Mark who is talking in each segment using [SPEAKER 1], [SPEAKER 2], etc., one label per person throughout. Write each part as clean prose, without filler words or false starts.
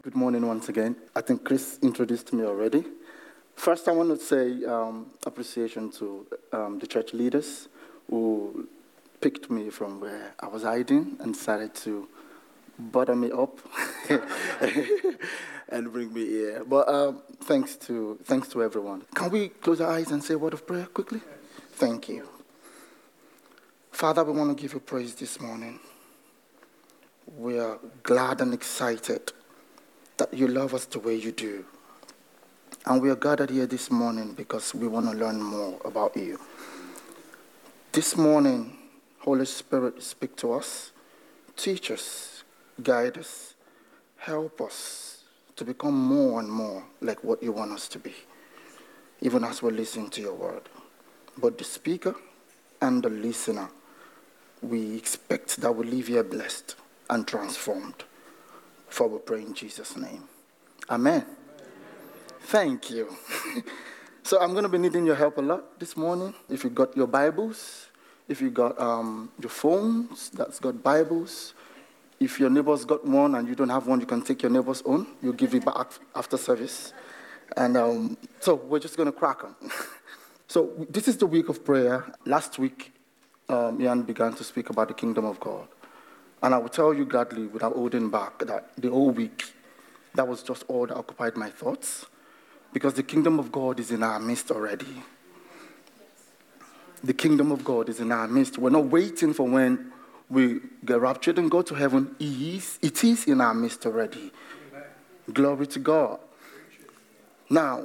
[SPEAKER 1] Good morning once again. I think Chris introduced me already. First, I want to say appreciation to the church leaders who picked me from where I was hiding and decided to butter me up and bring me here. But thanks to everyone. Can we close our eyes and say a word of prayer quickly? Thank you. Father, we want to give you praise this morning. We are glad and excited that you love us the way you do. And we are gathered here this morning because we want to learn more about you. This morning, Holy Spirit, speak to us, teach us, guide us, help us to become more and more like what you want us to be, even as we listen to your word. But the speaker and the listener, we expect that we leave here blessed and transformed. For we pray in Jesus' name. Amen. Thank you. So I'm going to be needing your help a lot this morning. If you got your Bibles, if you got your phones that's got Bibles, if your neighbor's got one and you don't have one, you can take your neighbor's own. You'll give it back after service. And so we're just going to crack on. So this is the week of prayer. Last week, Ian began to speak about the kingdom of God. And I will tell you gladly, without holding back, that the whole week, that was just all that occupied my thoughts. Because the kingdom of God is in our midst already. The kingdom of God is in our midst. We're not waiting for when we get raptured and go to heaven. It is in our midst already. Amen. Glory to God. Now,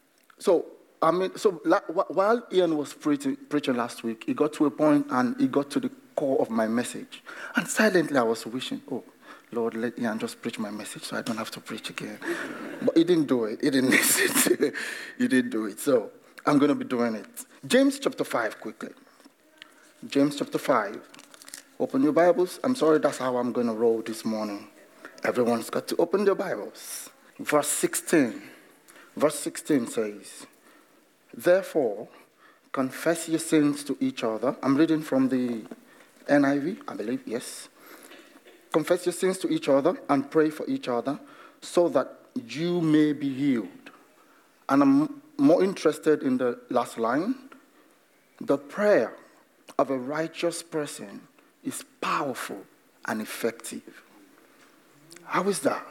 [SPEAKER 1] while Ian was preaching last week, he got to a point and he got to the core of my message. And silently I was wishing, oh, Lord, let Ian just preach my message so I don't have to preach again. But he didn't do it. He didn't listen. He didn't do it. So I'm going to be doing it. James chapter 5, quickly. James chapter 5. Open your Bibles. I'm sorry, that's how I'm going to roll this morning. Everyone's got to open their Bibles. Verse 16. Verse 16 says, therefore, confess your sins to each other. I'm reading from the NIV, I believe, yes. Confess your sins to each other and pray for each other so that you may be healed. And I'm more interested in the last line. The prayer of a righteous person is powerful and effective. How is that?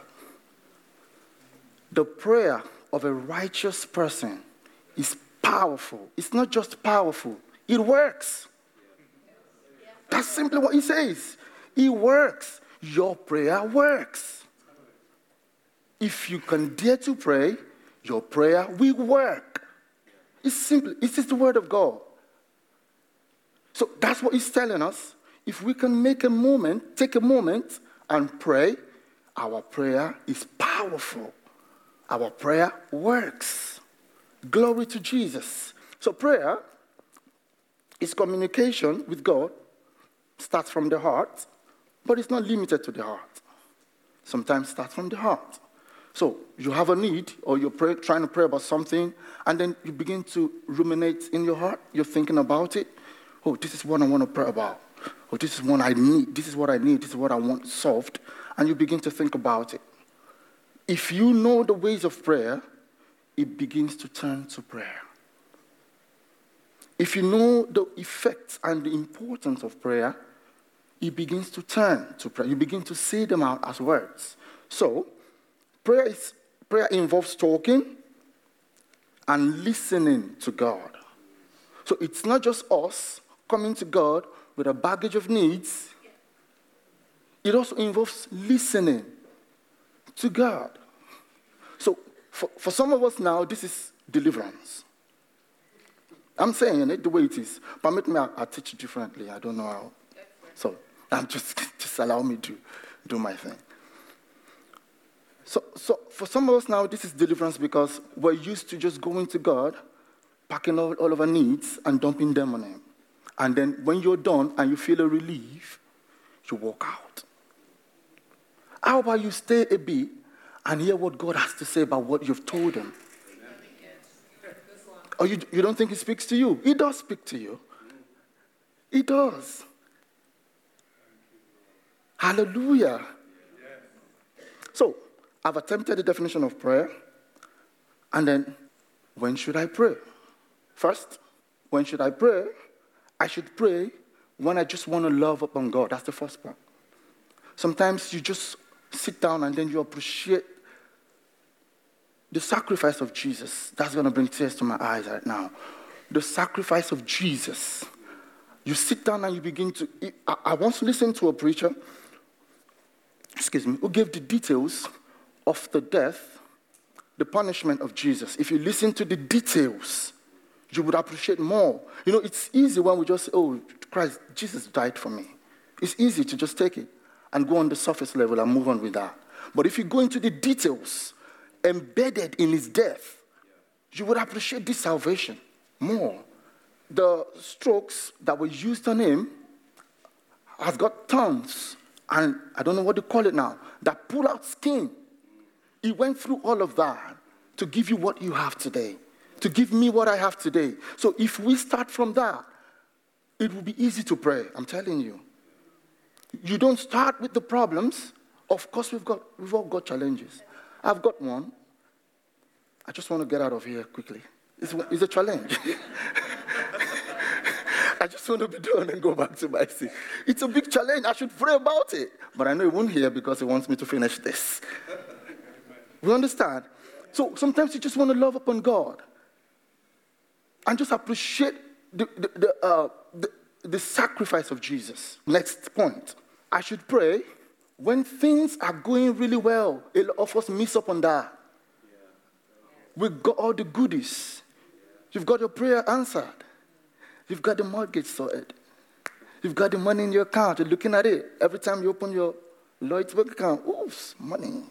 [SPEAKER 1] The prayer of a righteous person is powerful. It's not just powerful, it works. That's simply what he says. It works. Your prayer works. If you can dare to pray, your prayer will work. It's simple. It is the word of God. So that's what he's telling us. If we can take a moment and pray, our prayer is powerful. Our prayer works. Glory to Jesus. So prayer is communication with God. Starts from the heart, but it's not limited to the heart. Sometimes it starts from the heart. So you have a need, or you're trying to pray about something, and then you begin to ruminate in your heart. You're thinking about it. Oh, this is what I want to pray about. Oh, this is what I need. This is what I need. This is what I want solved. And you begin to think about it. If you know the ways of prayer, it begins to turn to prayer. If you know the effects and the importance of prayer, it begins to turn to prayer. You begin to say them out as words. So, prayer involves talking and listening to God. So it's not just us coming to God with a baggage of needs. It also involves listening to God. So for some of us now, this is deliverance. I'm saying it the way it is. Permit me, I'll teach it differently. I don't know how. So I'm just allow me to do my thing. So for some of us now, this is deliverance because we're used to just going to God, packing all of our needs and dumping them on him. And then when you're done and you feel a relief, you walk out. How about you stay a bit and hear what God has to say about what you've told him? Or you don't think he speaks to you? He does speak to you. He does. Hallelujah. So, I've attempted the definition of prayer. And then, when should I pray? First, when should I pray? I should pray when I just want to love upon God. That's the first part. Sometimes you just sit down and then you appreciate the sacrifice of Jesus. That's going to bring tears to my eyes right now. The sacrifice of Jesus. You sit down and you begin to... I once listened to a preacher, who gave the details of the death, the punishment of Jesus. If you listen to the details, you would appreciate more. You know, it's easy when we just say, oh, Christ, Jesus died for me. It's easy to just take it and go on the surface level and move on with that. But if you go into the details embedded in his death, you would appreciate this salvation more. The strokes that were used on him has got tongues, and I don't know what to call it now, that pull out skin. He went through all of that to give you what you have today, to give me what I have today. So if we start from that, it will be easy to pray, I'm telling you. You don't start with the problems. Of course, we've all got challenges. I've got one. I just want to get out of here quickly. It's a challenge. I just want to be done and go back to my seat. It's a big challenge. I should pray about it. But I know he won't hear because he wants me to finish this. We understand? So sometimes you just want to love upon God and just appreciate the sacrifice of Jesus. Next point. I should pray when things are going really well. A lot of us miss up on that. We've got all the goodies. You've got your prayer answered. You've got the mortgage sorted. You've got the money in your account. You're looking at it. Every time you open your Lloyd's bank account, oops, money.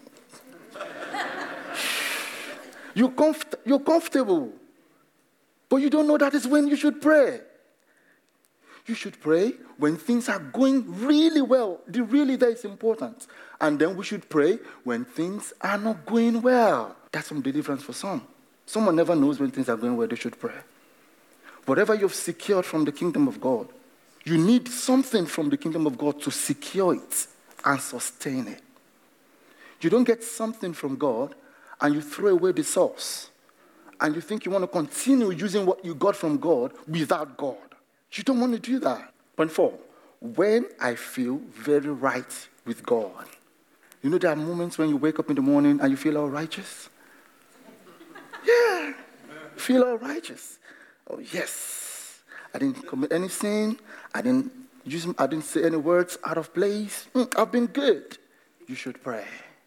[SPEAKER 1] You're comfortable. But you don't know that is when you should pray. You should pray when things are going really well. The really there is important. And then we should pray when things are not going well. That's some deliverance for some. Someone never knows when things are going well, they should pray. Whatever you've secured from the kingdom of God, you need something from the kingdom of God to secure it and sustain it. You don't get something from God and you throw away the source. And you think you want to continue using what you got from God without God. You don't want to do that. Point 4, when I feel very right with God. You know there are moments when you wake up in the morning and you feel all righteous? Yeah, feel all righteous. Oh, yes. I didn't commit any sin. I didn't say any words out of place. I've been good. You should pray.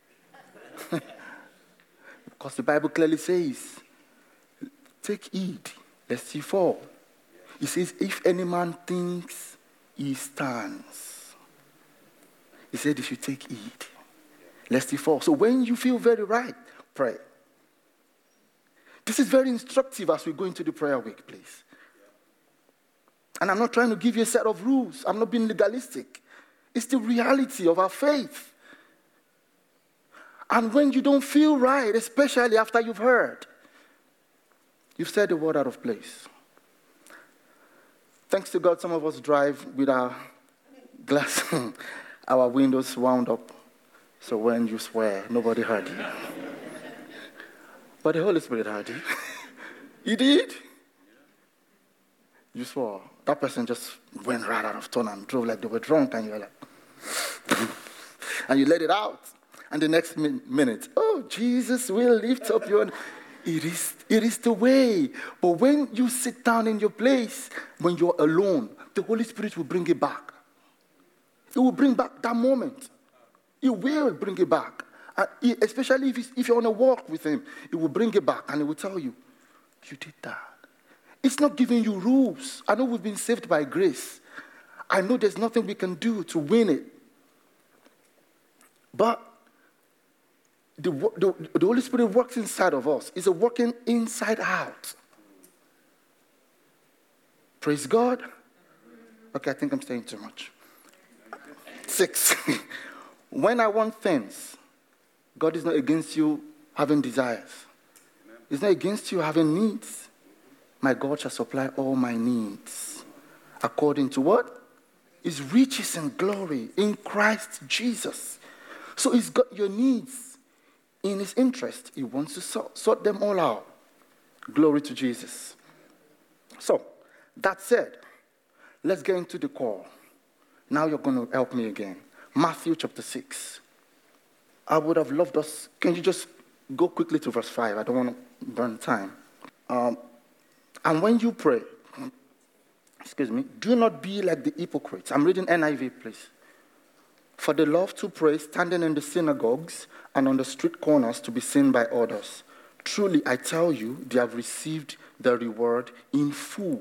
[SPEAKER 1] Because the Bible clearly says, take heed lest ye fall. It says, if any man thinks he stands. He said you should take heed lest he fall. So when you feel very right, pray. This is very instructive as we go into the prayer week, please. And I'm not trying to give you a set of rules. I'm not being legalistic. It's the reality of our faith. And when you don't feel right, especially after you've heard, you've said the word out of place. Thanks to God, some of us drive with our glass, our windows wound up. So when you swear, nobody heard you. But the Holy Spirit heard you. He did. You swore. That person just went right out of turn and drove like they were drunk, and you were like, and you let it out. And the next minute, oh, Jesus will lift up your... It is the way. But when you sit down in your place, when you're alone, the Holy Spirit will bring it back. It will bring back that moment. It will bring it back. Especially if you're on a walk with him, it will bring it back and it will tell you, you did that. It's not giving you rules. I know we've been saved by grace. I know there's nothing we can do to win it. But the Holy Spirit works inside of us. It's a working inside out. Praise God. Okay, I think I'm saying too much. 6. When I want things, God is not against you having desires. He's not against you having needs. My God shall supply all my needs. According to what? His riches and glory in Christ Jesus. So he's got your needs. in his interest, he wants to sort them all out. Glory to Jesus. So, that said, let's get into the core. Now you're going to help me again. Matthew chapter 6. I would have loved us. Can you just go quickly to verse 5? I don't want to burn time. And when you pray, do not be like the hypocrites. I'm reading NIV, please. For they love to pray, standing in the synagogues and on the street corners to be seen by others. Truly, I tell you, they have received the reward in full.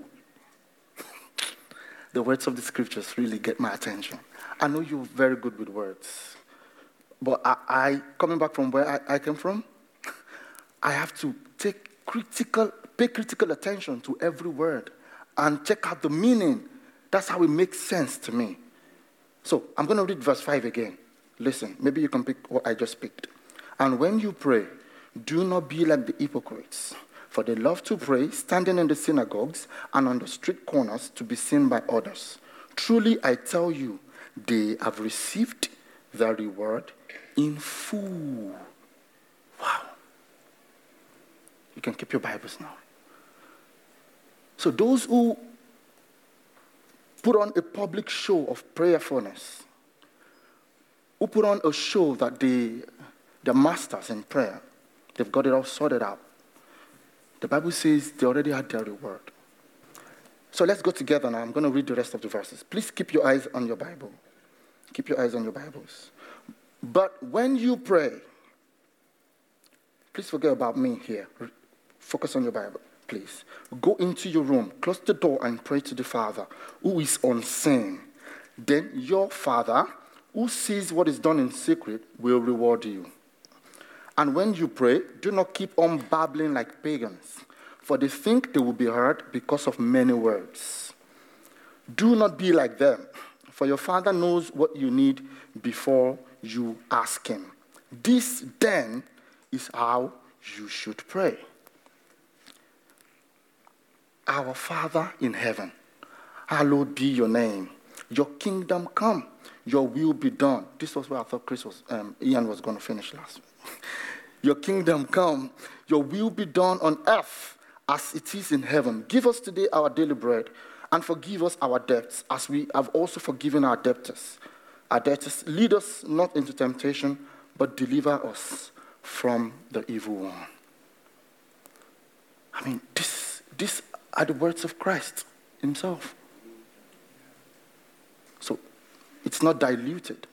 [SPEAKER 1] The words of the scriptures really get my attention. I know you're very good with words. But I coming back from where I came from, I have to pay critical attention to every word and check out the meaning. That's how it makes sense to me. So I'm going to read verse 5 again. Listen, maybe you can pick what I just picked. And when you pray, do not be like the hypocrites, for they love to pray, standing in the synagogues and on the street corners to be seen by others. Truly, I tell you, they have received the reward in full. Wow. You can keep your Bibles now. So those who put on a public show of prayerfulness, who put on a show that they're masters in prayer, they've got it all sorted out. The Bible says they already had their reward. So let's go together now. I'm going to read the rest of the verses. Please keep your eyes on your Bible. Keep your eyes on your Bibles. But when you pray, please forget about me here. Focus on your Bible, please. Go into your room, close the door, and pray to the Father who is unseen. Then your Father, who sees what is done in secret, will reward you. And when you pray, do not keep on babbling like pagans, for they think they will be heard because of many words. Do not be like them, for your Father knows what you need before you ask him. This, then, is how you should pray. Our Father in heaven, hallowed be your name. Your kingdom come, your will be done. This was where I thought Ian was going to finish last week. Your kingdom come, your will be done on earth as it is in heaven. Give us today our daily bread, and forgive us our debts, as we have also forgiven our debtors. Our debtors, lead us not into temptation, but deliver us from the evil one. I mean, these are the words of Christ himself. So, it's not diluted.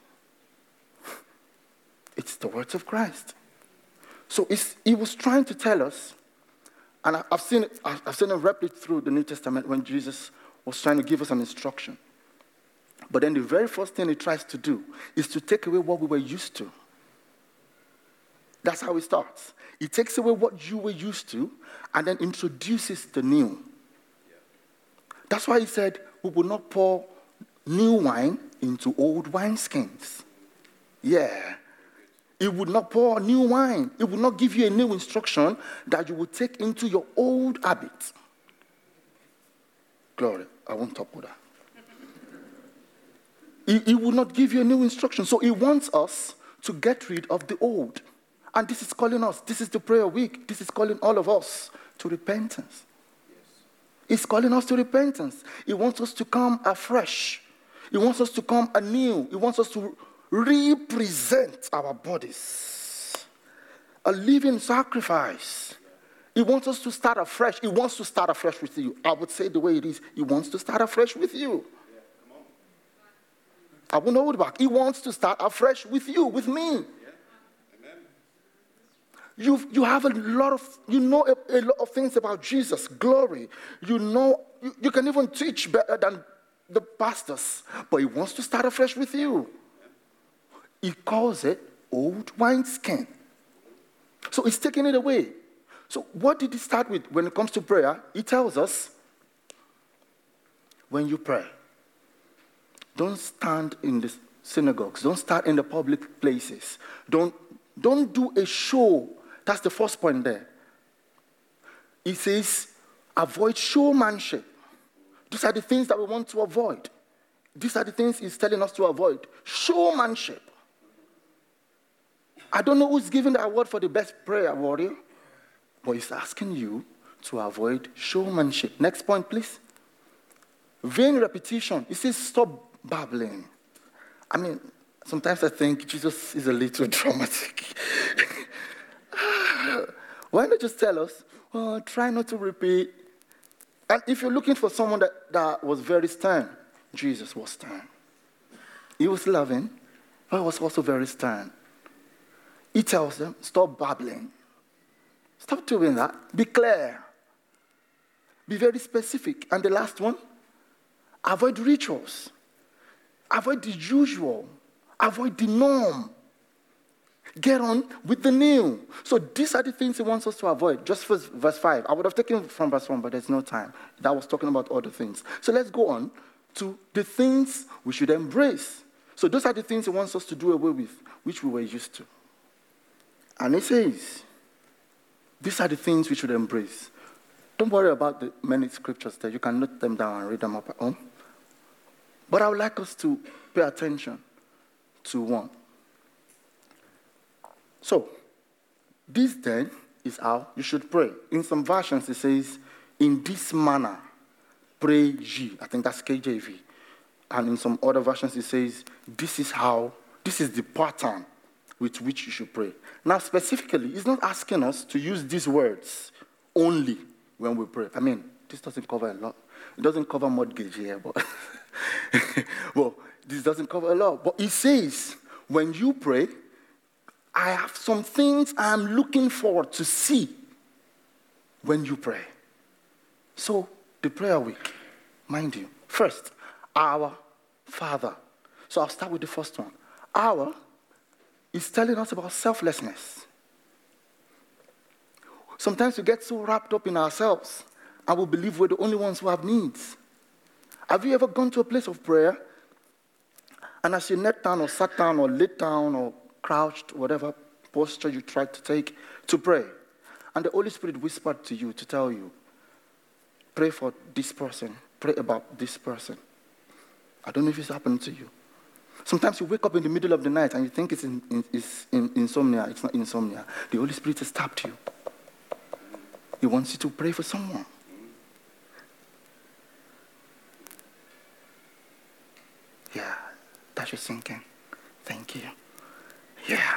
[SPEAKER 1] It's the words of Christ. So he was trying to tell us, and I've seen it replicate through the New Testament when Jesus was trying to give us an instruction. But then the very first thing he tries to do is to take away what we were used to. That's how it starts. He takes away what you were used to and then introduces the new. That's why he said, we will not pour new wine into old wineskins. Yeah. It would not pour new wine. It would not give you a new instruction that you would take into your old habit. Glory. I won't talk with that. He will not give you a new instruction. So he wants us to get rid of the old. And this is calling us. This is the prayer week. This is calling all of us to repentance. He's calling us to repentance. He wants us to come afresh. He wants us to come anew. He wants us to represent our bodies. A living sacrifice. He wants us to start afresh. He wants to start afresh with you. I would say the way it is. He wants to start afresh with you. I won't hold back. He wants to start afresh with you, with me. You have a lot of things about Jesus, glory. You can even teach better than the pastors, but he wants to start afresh with you. He calls it old wineskin. So he's taking it away. So what did he start with when it comes to prayer? He tells us, when you pray, don't stand in the synagogues. Don't stand in the public places. Don't do a show. That's the first point there. He says, avoid showmanship. These are the things that we want to avoid. These are the things he's telling us to avoid. Showmanship. I don't know who's giving the award for the best prayer warrior, but he's asking you to avoid showmanship. Next point, please. Vain repetition. He says, stop babbling. I mean, sometimes I think Jesus is a little dramatic. Why not just tell us, oh, try not to repeat. And if you're looking for someone that was very stern, Jesus was stern. He was loving, but he was also very stern. He tells them, stop babbling. Stop doing that. Be clear. Be very specific. And the last one, avoid rituals. Avoid the usual. Avoid the norm. Get on with the new. So these are the things he wants us to avoid. Just for verse 5. I would have taken it from verse 1, but there's no time. That was talking about other things. So let's go on to the things we should embrace. So those are the things he wants us to do away with, which we were used to. And he says, these are the things we should embrace. Don't worry about the many scriptures there. You can note them down and read them up at home. But I would like us to pay attention to one. So, this then is how you should pray. In some versions it says, in this manner, pray ye. I think that's KJV. And in some other versions it says, this is the pattern with which you should pray. Now, specifically, he's not asking us to use these words only when we pray. I mean, this doesn't cover a lot. It doesn't cover mortgage here, but well, this doesn't cover a lot. But he says, when you pray, I have some things I'm looking forward to see when you pray. So, the prayer week, mind you. First, our Father. So I'll start with the first one. Our is telling us about selflessness. Sometimes we get so wrapped up in ourselves and we believe we're the only ones who have needs. Have you ever gone to a place of prayer and as you knelt down or sat down or laid down or crouched, whatever posture you tried to take to pray, and the Holy Spirit whispered to you to tell you, pray for this person, pray about this person. I don't know if it's happened to you. Sometimes you wake up in the middle of the night and you think it's insomnia. It's not insomnia. The Holy Spirit has tapped you. He wants you to pray for someone. Yeah, that's your thinking. Thank you. Yeah.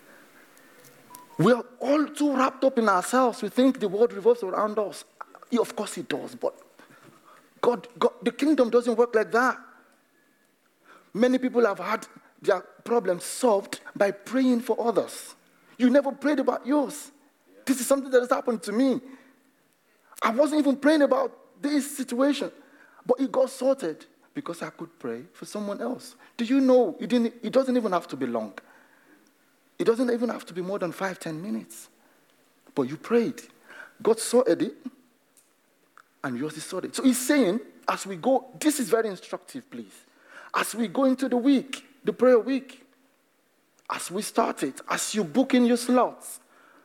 [SPEAKER 1] We're all too wrapped up in ourselves. We think the world revolves around us. Yeah, of course it does, but God, the kingdom doesn't work like that. Many people have had their problems solved by praying for others. You never prayed about yours. This is something that has happened to me. I wasn't even praying about this situation, but it got sorted because I could pray for someone else. Do you know, it doesn't even have to be long. It doesn't even have to be more than 5-10 minutes. But you prayed. God sorted it, and yours is sorted. So he's saying, as we go, this is very instructive, please. As we go into the week, the prayer week, as we start it, as you book in your slots,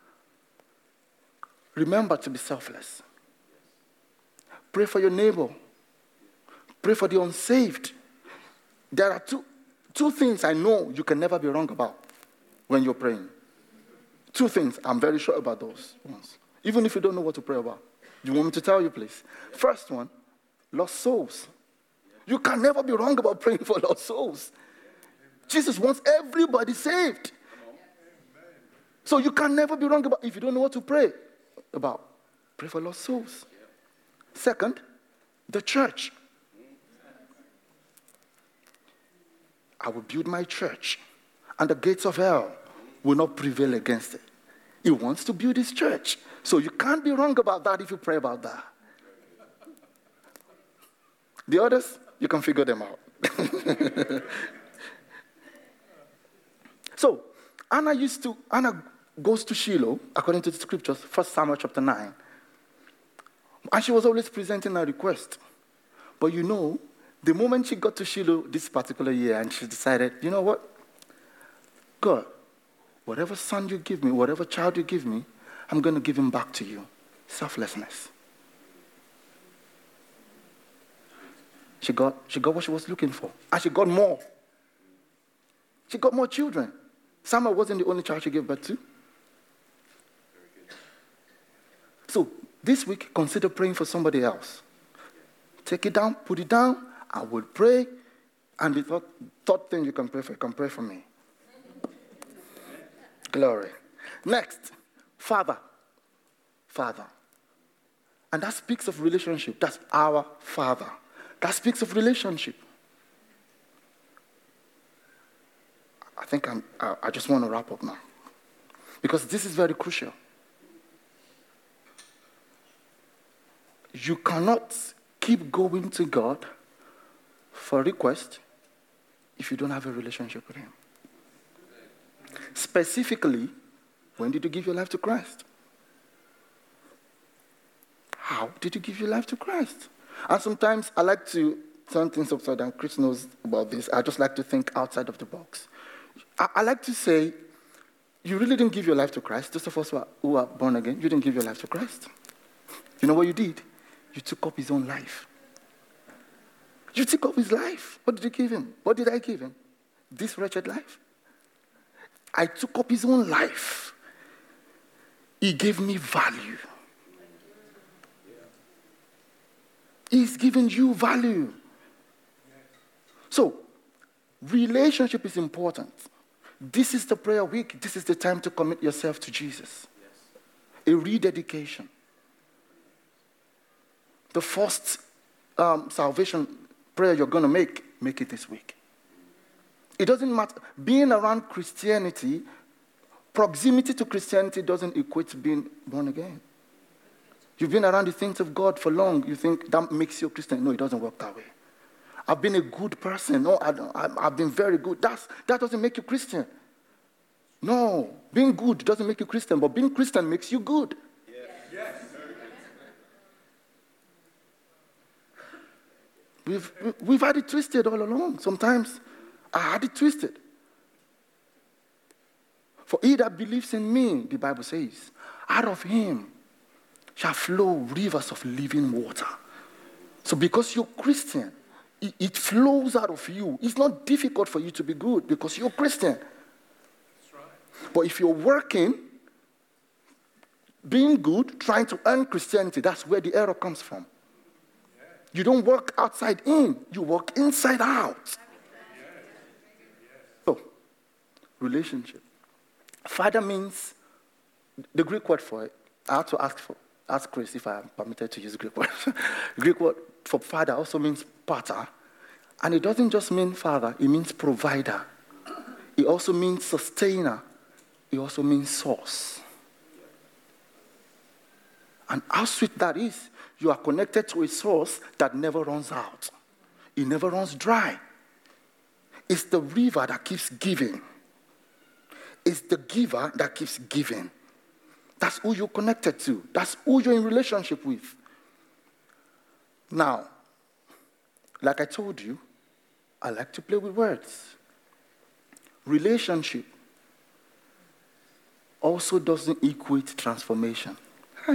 [SPEAKER 1] remember to be selfless. Pray for your neighbor. Pray for the unsaved. There are two things I know you can never be wrong about when you're praying. Two things, I'm very sure about those ones. Even if you don't know what to pray about. You want me to tell you, please? First one, lost souls. You can never be wrong about praying for lost souls. Jesus wants everybody saved. So you can never be wrong about, if you don't know what to pray about, pray for lost souls. Second, the church. I will build my church, and the gates of hell will not prevail against it. He wants to build his church. So you can't be wrong about that if you pray about that. The others, you can figure them out. So, Anna goes to Shiloh, according to the scriptures, 1 Samuel chapter 9. And she was always presenting a request. But you know, the moment she got to Shiloh this particular year, and she decided, you know what? God, whatever son you give me, whatever child you give me, I'm going to give him back to you. Selflessness. She got what she was looking for. And she got more. She got more children. Samuel wasn't the only child she gave birth to. So this week, consider praying for somebody else. Take it down, put it down. I will pray. And the third thing you can pray for me. Glory. Next, Father. Father. And that speaks of relationship. That's our Father. That speaks of relationship. I think I just want to wrap up now. Because this is very crucial. You cannot keep going to God for a request if you don't have a relationship with him. Specifically, when did you give your life to Christ? How did you give your life to Christ? And sometimes I like to turn things upside down. Chris knows about this. I just like to think outside of the box. I like to say, you really didn't give your life to Christ. Those of us who are born again, you didn't give your life to Christ. You know what you did? You took up his own life. You took up his life. What did you give him? What did I give him? This wretched life. I took up his own life. He gave me value. He's given you value. So, relationship is important. This is the prayer week. This is the time to commit yourself to Jesus. A rededication. The first salvation prayer you're going to make it this week. It doesn't matter. Being around Christianity, proximity to Christianity doesn't equate to being born again. You've been around the things of God for long. You think that makes you a Christian. No, it doesn't work that way. I've been a good person. No, I've been very good. That doesn't make you Christian. No, being good doesn't make you Christian, but being Christian makes you good. Yes. We've had it twisted all along. Sometimes I had it twisted. For he that believes in me, the Bible says, out of him shall flow rivers of living water. So because you're Christian, it flows out of you. It's not difficult for you to be good because you're Christian. That's right. But if you're working, being good, trying to earn Christianity, that's where the error comes from. Yeah. You don't work outside in, you work inside out. Yes. So, relationship. Father means, the Greek word for it, I had to ask Chris if I am permitted to use Greek word. Greek word for father also means pater. And it doesn't just mean father, it means provider. It also means sustainer. It also means source. And how sweet that is. You are connected to a source that never runs out. It never runs dry. It's the river that keeps giving. It's the giver that keeps giving. That's who you're connected to. That's who you're in relationship with. Now, like I told you, I like to play with words. Relationship also doesn't equate transformation. Hi.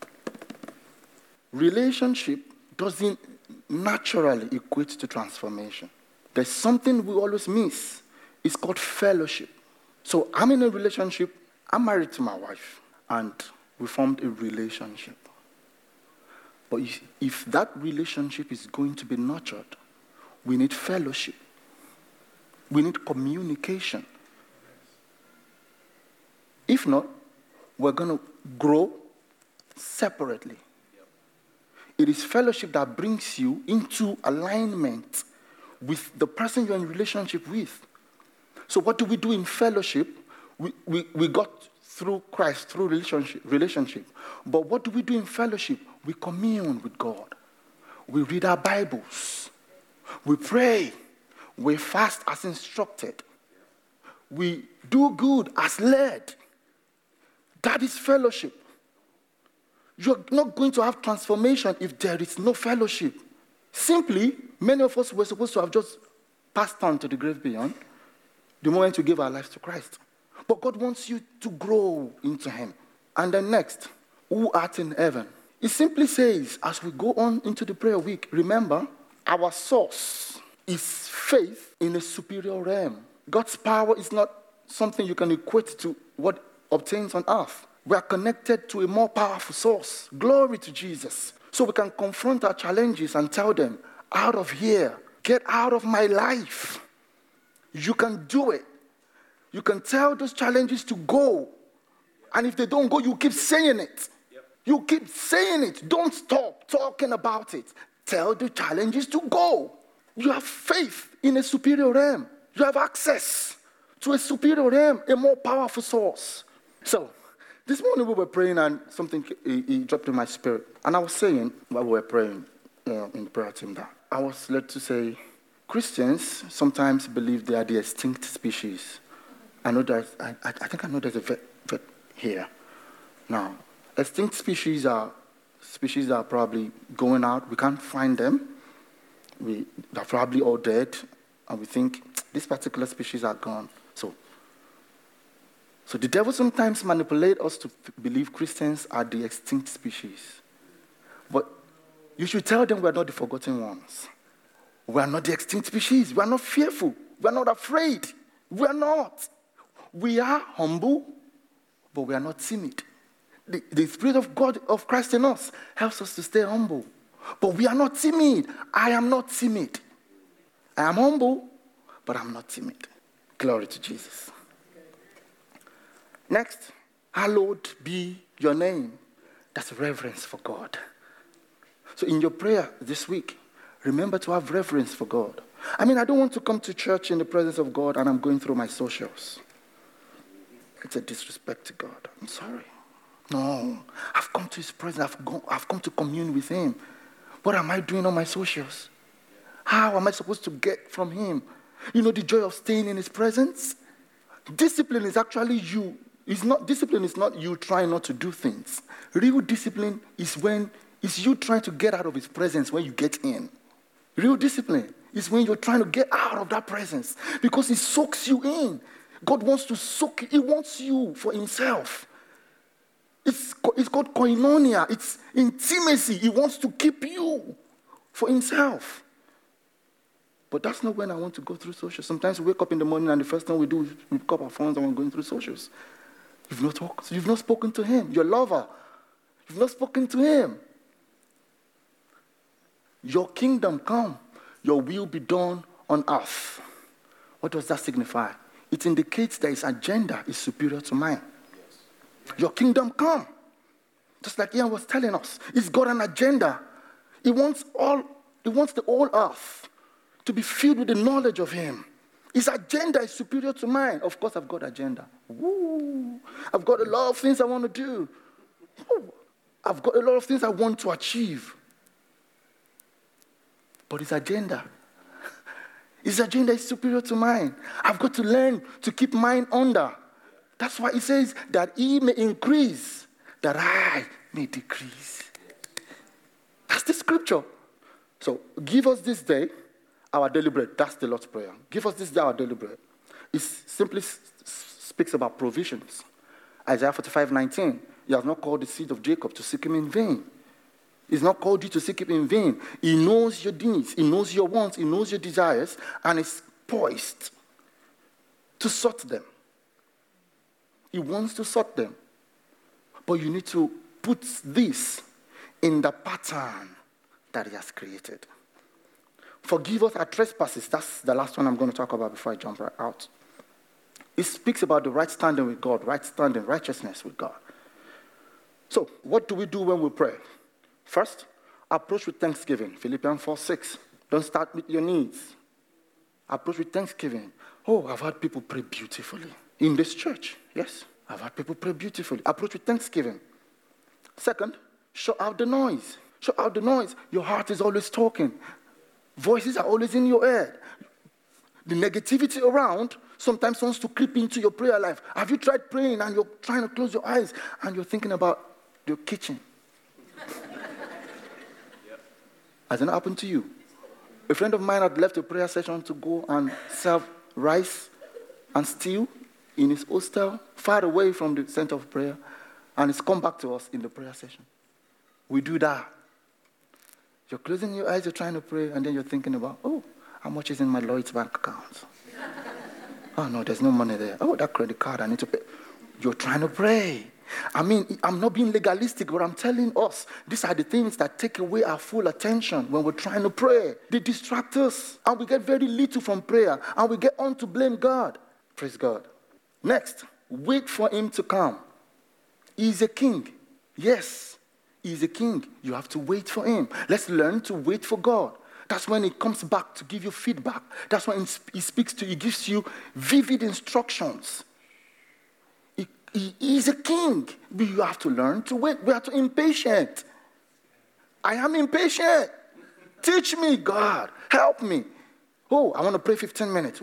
[SPEAKER 1] Relationship doesn't naturally equate to transformation. There's something we always miss. It's called fellowship. So I'm in a relationship. I'm married to my wife. And we formed a relationship. But if that relationship is going to be nurtured, we need fellowship. We need communication. If not, we're going to grow separately. It is fellowship that brings you into alignment with the person you're in relationship with. So what do we do in fellowship? We got through Christ, through relationship. But what do we do in fellowship? We commune with God. We read our Bibles. We pray. We fast as instructed. We do good as led. That is fellowship. You're not going to have transformation if there is no fellowship. Simply, many of us were supposed to have just passed on to the grave beyond the moment we gave our lives to Christ. But God wants you to grow into him. And then next, who art in heaven? It simply says, as we go on into the prayer week, remember, our source is faith in a superior realm. God's power is not something you can equate to what obtains on earth. We are connected to a more powerful source. Glory to Jesus. So we can confront our challenges and tell them, out of here, get out of my life. You can do it. You can tell those challenges to go. And if they don't go, you keep saying it. You keep saying it. Don't stop talking about it. Tell the challenges to go. You have faith in a superior realm. You have access to a superior realm, a more powerful source. So, this morning we were praying and something it dropped in my spirit. And I was saying, while we were praying in the prayer team, that I was led to say, Christians sometimes believe they are the extinct species. I think I know there's a vet here. Now, extinct species are species that are probably going out. We can't find them. They're probably all dead. And we think, these particular species are gone. So the devil sometimes manipulates us to believe Christians are the extinct species. But you should tell them we are not the forgotten ones. We are not the extinct species. We are not fearful. We are not afraid. We are not. We are humble, but we are not timid. The Spirit of God, of Christ in us, helps us to stay humble. But we are not timid. I am not timid. I am humble, but I'm not timid. Glory to Jesus. Next, hallowed be your name. That's reverence for God. So in your prayer this week, remember to have reverence for God. I don't want to come to church in the presence of God and I'm going through my socials. It's a disrespect to God. I'm sorry. No, I've come to his presence. I've come to commune with him. What am I doing on my socials? How am I supposed to get from him? The joy of staying in his presence? Discipline is actually you. Discipline is not you trying not to do things. Real discipline is when it's you trying to get out of his presence when you get in. Real discipline is when you're trying to get out of that presence because it soaks you in. God wants to soak you. He wants you for himself. It's called koinonia. It's intimacy. He wants to keep you for himself. But that's not when I want to go through socials. Sometimes we wake up in the morning and the first thing we do is we pick up our phones and we're going through socials. You've not talked. You've not spoken to him, your lover. You've not spoken to him. Your kingdom come, your will be done on earth. What does that signify? It indicates that his agenda is superior to mine. Yes. Your kingdom come. Just like Ian was telling us, he's got an agenda. He wants the whole earth to be filled with the knowledge of him. His agenda is superior to mine. Of course, I've got agenda. Woo! I've got a lot of things I want to do. Woo! I've got a lot of things I want to achieve. But his agenda is superior to mine. I've got to learn to keep mine under. That's why he says that he may increase, that I may decrease. That's the scripture. So give us this day our daily bread. That's the Lord's Prayer. Give us this day our daily bread. It simply speaks about provisions. Isaiah 45:19. He has not called the seed of Jacob to seek him in vain. He's not called you to seek him in vain. He knows your needs. He knows your wants. He knows your desires. And is poised to sort them. He wants to sort them. But you need to put this in the pattern that he has created. Forgive us our trespasses. That's the last one I'm going to talk about before I jump right out. It speaks about the right standing with God, right standing, righteousness with God. So, what do we do when we pray? First, approach with thanksgiving. Philippians 4:6. Don't start with your needs. Approach with thanksgiving. Oh, I've had people pray beautifully in this church. Yes, I've had people pray beautifully. Approach with thanksgiving. Second, shut out the noise. Shut out the noise. Your heart is always talking. Voices are always in your head. The negativity around sometimes wants to creep into your prayer life. Have you tried praying and you're trying to close your eyes and you're thinking about your kitchen? Has it happened to you? A friend of mine had left a prayer session to go and serve rice and stew in his hostel, far away from the center of prayer, and he's come back to us in the prayer session. We do that. You're closing your eyes, you're trying to pray, and then you're thinking about, oh, how much is in my Lloyd's bank account? Oh, no, there's no money there. Oh, that credit card, I need to pay. You're trying to pray. I mean, I'm not being legalistic, but I'm telling us, these are the things that take away our full attention when we're trying to pray. They distract us, and we get very little from prayer, and we get on to blame God. Praise God. Next, wait for him to come. He's a king. Yes, he's a king. You have to wait for him. Let's learn to wait for God. That's when he comes back to give you feedback. That's when he speaks to you. He gives you vivid instructions. He is a king. But you have to learn to wait. We are too impatient. I am impatient. Teach me, God. Help me. Oh, I want to pray 15 minutes.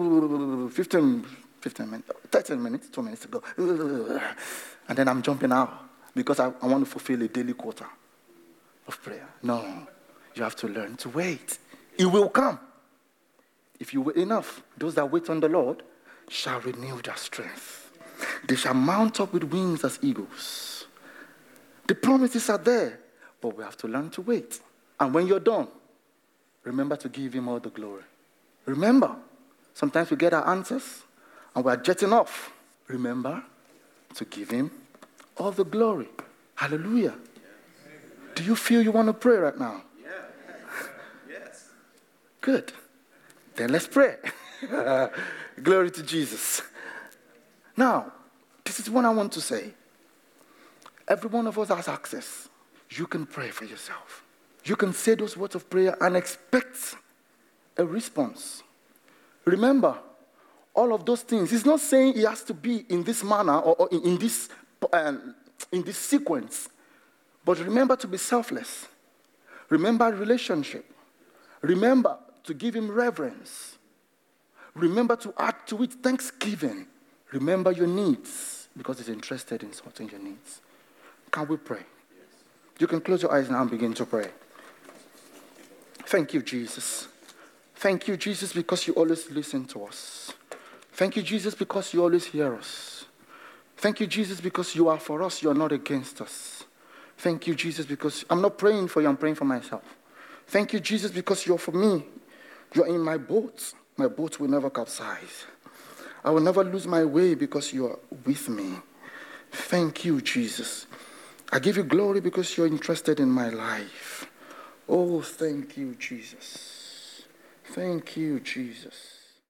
[SPEAKER 1] 15 minutes. 13 minutes, 2 minutes to go. And then I'm jumping out because I want to fulfill a daily quota of prayer. No. You have to learn to wait. It will come. If you wait enough, those that wait on the Lord shall renew their strength. They shall mount up with wings as eagles. The promises are there, but we have to learn to wait. And when you're done, remember to give him all the glory. Remember, sometimes we get our answers and we're jetting off. Remember to give him all the glory. Hallelujah. Do you feel you want to pray right now?
[SPEAKER 2] Yes.
[SPEAKER 1] Good. Then let's pray. Glory to Jesus. Now, this is what I want to say. Every one of us has access. You can pray for yourself. You can say those words of prayer and expect a response. Remember, all of those things. He's not saying it has to be in this manner or in this sequence. But remember to be selfless. Remember relationship. Remember to give him reverence. Remember to add to it thanksgiving. Remember your needs, because he's interested in sorting your needs. Can we pray? Yes. You can close your eyes now and begin to pray. Thank you, Jesus. Thank you, Jesus, because you always listen to us. Thank you, Jesus, because you always hear us. Thank you, Jesus, because you are for us, you are not against us. Thank you, Jesus, because I'm not praying for you, I'm praying for myself. Thank you, Jesus, because you're for me. You're in my boat. My boat will never capsize. I will never lose my way because you are with me. Thank you, Jesus. I give you glory because you're interested in my life. Oh, thank you, Jesus. Thank you, Jesus.